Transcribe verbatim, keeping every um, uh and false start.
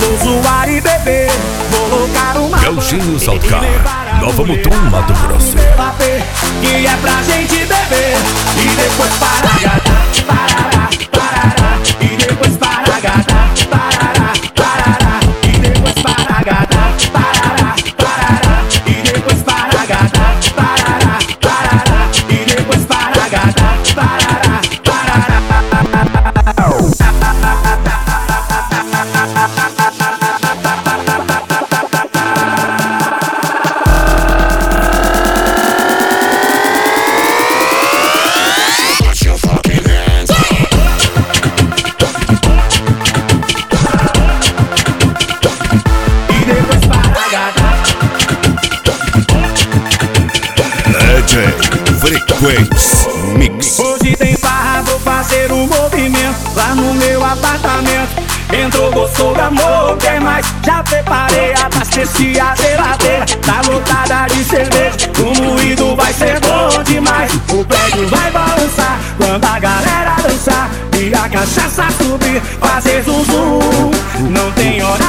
vou zoar e beber. Vou colocar uma Gauchinho Saltcar, Nova Mutum, Mato Grosso. Que é pra gente beber e depois parar, gata, parará, parará. E depois parar, gata, parará, parará. E depois parar, gata, parará, parará. E depois parar, gata, parará, parará. E depois parar, gata, parará, parará. Frequência Mix. Hoje tem farra, vou fazer um movimento lá no meu apartamento. Entrou, gostou, amor, quer mais? Já preparei, abasteci a geladeira. Tá lotada de cerveja, o moído vai ser bom demais. O prédio vai balançar quando a galera dançar e a cachaça subir, fazer zum zum. Não tem hora